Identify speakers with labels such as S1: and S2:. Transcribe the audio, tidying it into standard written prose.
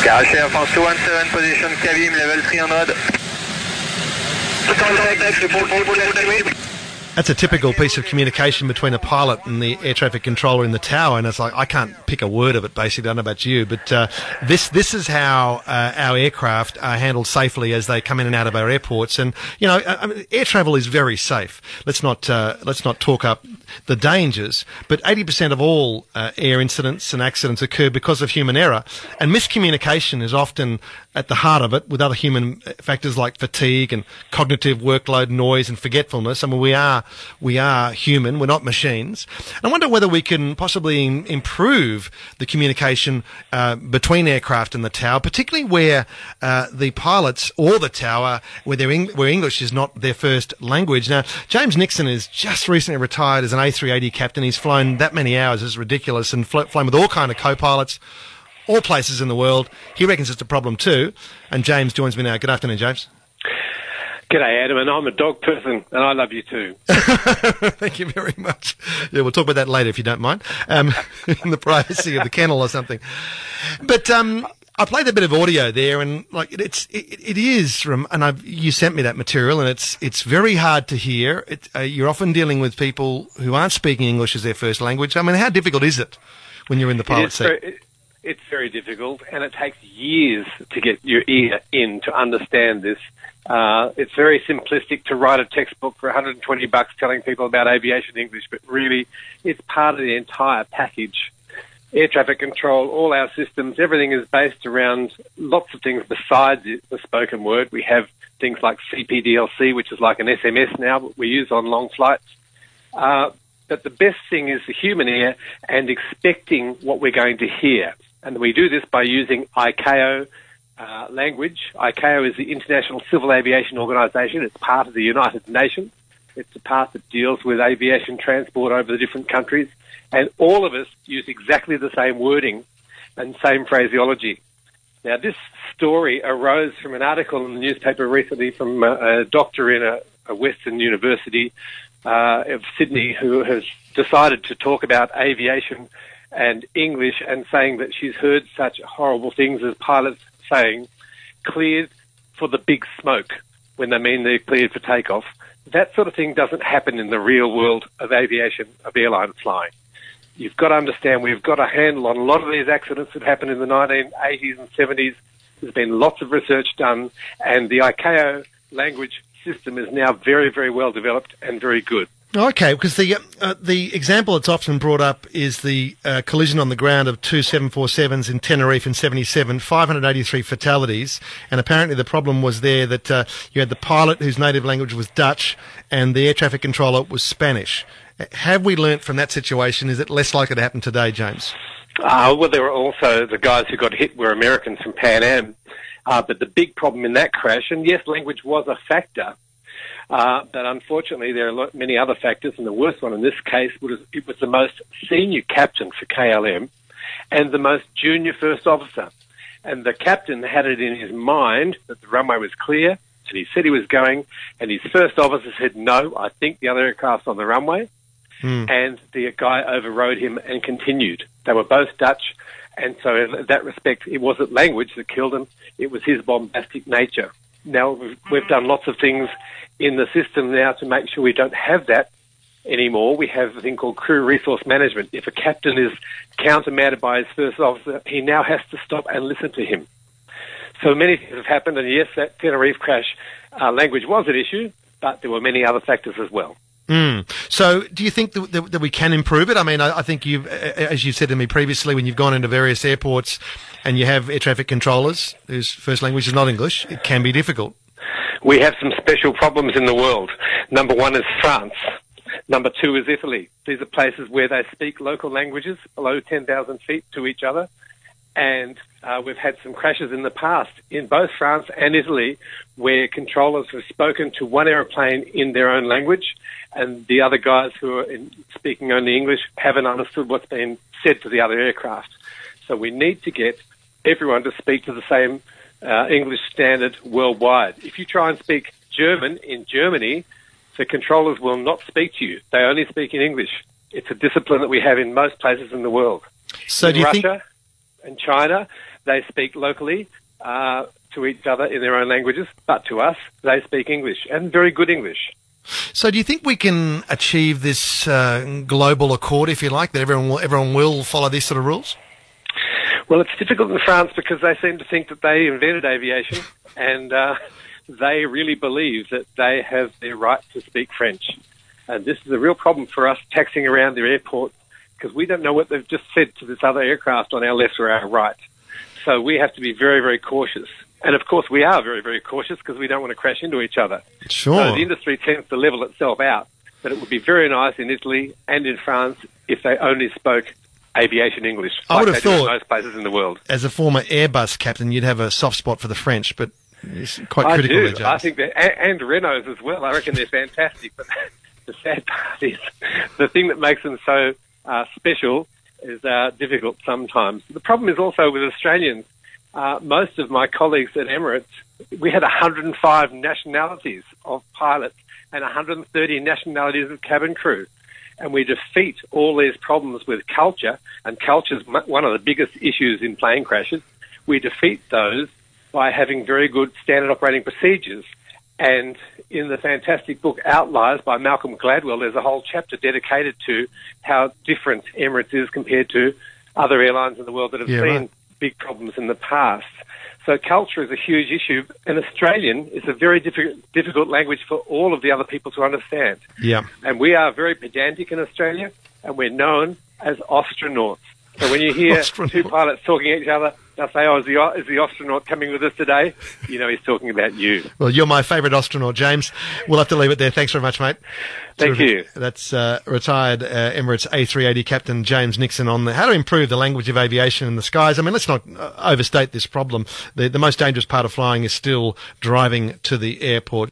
S1: Garage Air France 217, position Kavim, level 3 en mode.
S2: That's a typical piece of communication between a pilot and the air traffic controller in the tower, and it's like I can't pick a word of it. Basically, I don't know about you, but this is how our aircraft are handled safely as they come in and out of our airports. And you know, air travel is very safe. Let's not talk up the dangers, but 80% of all air incidents and accidents occur because of human error, and miscommunication is often at the heart of it, with other human factors like fatigue and cognitive workload, noise and forgetfulness. I mean, we are human, we're not machines. And I wonder whether we can possibly improve the communication between aircraft and the tower, particularly where the pilots or the tower, where English is not their first language. Now, James Nixon is just recently retired as an A380 captain. He's flown that many hours, it's ridiculous, and flown with all kind of co-pilots, all places in the world. He reckons it's a problem too. And James joins me now. Good afternoon, James.
S3: G'day, Adam, and I'm a dog person, and I love you too.
S2: Thank you very much. Yeah, we'll talk about that later if you don't mind, in the privacy of the kennel or something. But I played a bit of audio there, and like it is from, and you sent me that material, and it's very hard to hear. You're often dealing with people who aren't speaking English as their first language. I mean, how difficult is it when you're in the pilot seat?
S3: It's very difficult, and it takes years to get your ear in to understand this. It's very simplistic to write a textbook for $120 telling people about aviation English, but really it's part of the entire package. Air traffic control, all our systems, everything is based around lots of things besides the spoken word. We have things like CPDLC, which is like an SMS now, but we use on long flights. But the best thing is the human ear and expecting what we're going to hear. And we do this by using ICAO language. ICAO is the International Civil Aviation Organization. It's part of the United Nations. It's the part that deals with aviation transport over the different countries. And all of us use exactly the same wording and same phraseology. Now, this story arose from an article in the newspaper recently from a doctor in a Western university of Sydney who has decided to talk about aviation and English, and saying that she's heard such horrible things as pilots saying, cleared for the big smoke, when they mean they're cleared for takeoff. That sort of thing doesn't happen in the real world of aviation, of airline flying. You've got to understand, we've got a handle on a lot of these accidents that happened in the 1980s and 70s. There's been lots of research done, and the ICAO language system is now very, very well developed and very good.
S2: Okay, because the example that's often brought up is the collision on the ground of two 747s in Tenerife in 77, 583 fatalities, and apparently the problem was there that you had the pilot whose native language was Dutch and the air traffic controller was Spanish. Have we learnt from that situation? Is it less likely to happen today, James?
S3: Well, there were also the guys who got hit were Americans from Pan Am, but the big problem in that crash, and yes, language was a factor, but unfortunately there are many other factors, and the worst one in this case was it was the most senior captain for KLM and the most junior first officer. And the captain had it in his mind that the runway was clear, and he said he was going, and his first officer said, no, I think the other aircraft's on the runway. And the guy overrode him and continued. They were both Dutch, and so in that respect, it wasn't language that killed him, it was his bombastic nature. Now, we've done lots of things in the system now to make sure we don't have that anymore. We have a thing called crew resource management. If a captain is countermanded by his first officer, he now has to stop and listen to him. So many things have happened, and yes, that Tenerife crash, language was an issue, but there were many other factors as well.
S2: So do you think that we can improve it? I mean, I think you've, as you've said to me previously, when you've gone into various airports and you have air traffic controllers whose first language is not English, it can be difficult.
S3: We have some special problems in the world. Number one is France. Number two is Italy. These are places where they speak local languages below 10,000 feet to each other. And we've had some crashes in the past in both France and Italy where controllers have spoken to one aeroplane in their own language, and the other guys who are speaking only English haven't understood what's been said to the other aircraft. So we need to get everyone to speak to the same English standard worldwide. If you try and speak German in Germany, the controllers will not speak to you. They only speak in English. It's a discipline that we have in most places in the world.
S2: So
S3: in Russia and China, they speak locally to each other in their own languages, but to us, they speak English, and very good English.
S2: So do you think we can achieve this global accord, if you like, that everyone will follow these sort of rules?
S3: Well, it's difficult in France because they seem to think that they invented aviation, and they really believe that they have the right to speak French. And this is a real problem for us taxiing around their airport, because we don't know what they've just said to this other aircraft on our left or our right. So we have to be very, very cautious. And, of course, we are very, very cautious because we don't want to crash into each other.
S2: Sure.
S3: So the industry tends to level itself out. But it would be very nice in Italy and in France if they only spoke aviation English,
S2: I would have
S3: like they do
S2: thought,
S3: in most places in the world.
S2: As a former Airbus captain, you'd have a soft spot for the French, but it's quite critical.
S3: I do. I think that, and Renaults as well. I reckon they're fantastic. But the sad part is the thing that makes them so special is difficult sometimes. The problem is also with Australians. Most of my colleagues at Emirates, we had 105 nationalities of pilots and 130 nationalities of cabin crew. And we defeat all these problems with culture, and culture is one of the biggest issues in plane crashes. We defeat those by having very good standard operating procedures. And in the fantastic book Outliers by Malcolm Gladwell, there's a whole chapter dedicated to how different Emirates is compared to other airlines in the world that have seen big problems in the past. So culture is a huge issue, and Australian is a very difficult language for all of the other people to understand.
S2: Yeah.
S3: And we are very pedantic in Australia, and we're known as astronauts. So when you hear two pilots talking to each other, they'll say, "Oh, is the astronaut coming with us today?" You know, he's talking about you.
S2: Well, you're my favourite astronaut, James. We'll have to leave it there. Thanks very much, mate.
S3: Thank you.
S2: That's retired Emirates A380 captain James Nixon on how to improve the language of aviation in the skies. I mean, let's not overstate this problem. The most dangerous part of flying is still driving to the airport.